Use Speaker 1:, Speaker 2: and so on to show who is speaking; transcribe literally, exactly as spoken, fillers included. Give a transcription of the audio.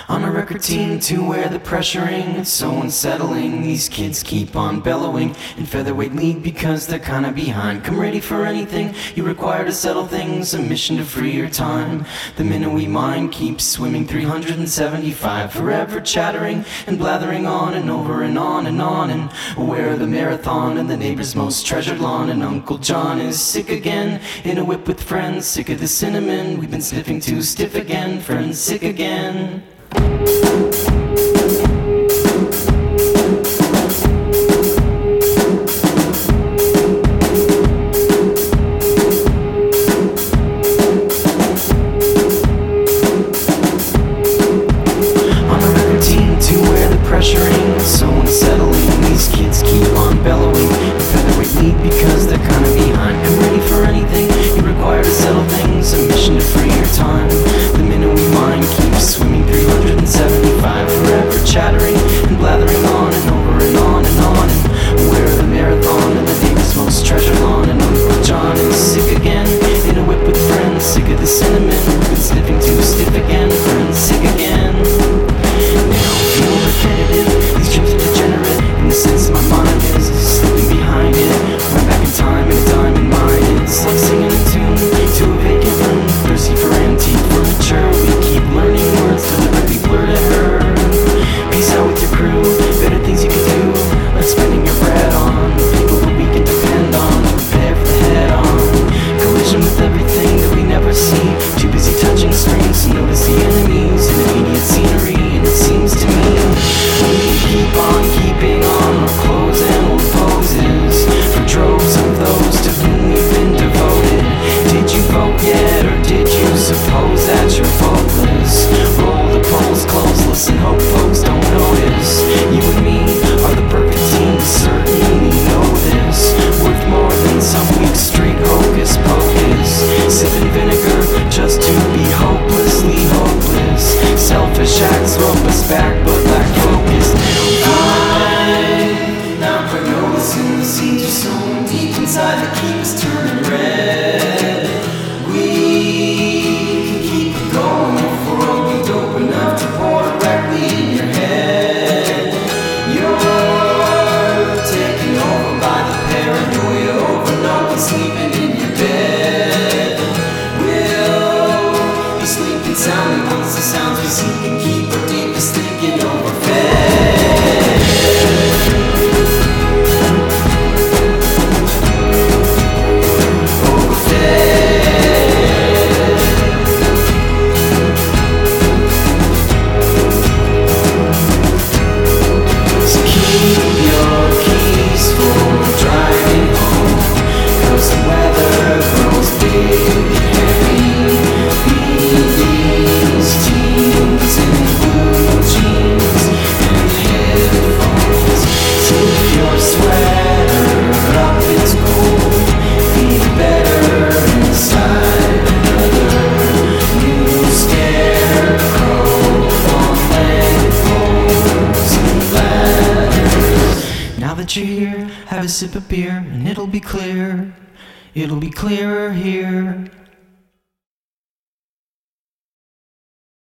Speaker 1: On a record team to where the pressuring it's so unsettling. These kids keep on bellowing in featherweight league because they're kinda behind. Come ready for anything you require to settle things, a mission to free your time. The Minowi mind keeps swimming three hundred seventy-five, forever chattering and blathering on and over and on and on. And where the marathon and the neighbor's most treasured lawn. And Uncle John is sick again in a whip with friends, sick of the cinnamon we've been sniffing too stiff again. Friends sick again. Pressuring, so unsettling. These kids keep on bellowing in featherweight league because they're kinda behind. Come ready for anything you require to settle things, a mission to free your time. The Minowi mind keeps swimming three hundred seventy-five, forever chattering and blathering on and over and on and on. And where the marathon and the neighbor's most treasured lawn. And Uncle John is sick again in a whip with friends, sick of the cinnamon we've been sniffing too stiff again. Friends sick again. These trips are degenerate in the sense my mind is slipping behind it. Went back in time and a diamond mine. It's like singing a tune to a vacant room, thirsty for antique furniture. We keep learning words deliberately blurred at her. Peace out with your crew, better things you can do, like spending your bread on people that we can depend on. Prepare for the head on collision with everything that we never see. Too busy touching screens to notice the enemies in immediate scenery. And it seems to me we can keep on keeping on our clothes and old poses for droves of those to whom we've been devoted. Did you vote yet, or did you suppose that you're voteless? Roll the polls close, listen, hope folks don't notice. You and me are the perfect team, certainly know this. Worth more than some weak straight hocus pocus. Sipping vinegar just to be hopelessly hopeless. Selfish acts rope us back, but lack focus. I now put notice in the seeds you're so deep inside that keep us turning red. We can keep it going if we're only dope enough to pour directly in your head. You're taken over by the paranoia over no one sleeping in your bed. We'll be sleeping soundly once the sounds we seek can keep our deepest thinking overfed. You're here, have a sip of beer, and it'll be clear, it'll be clearer here.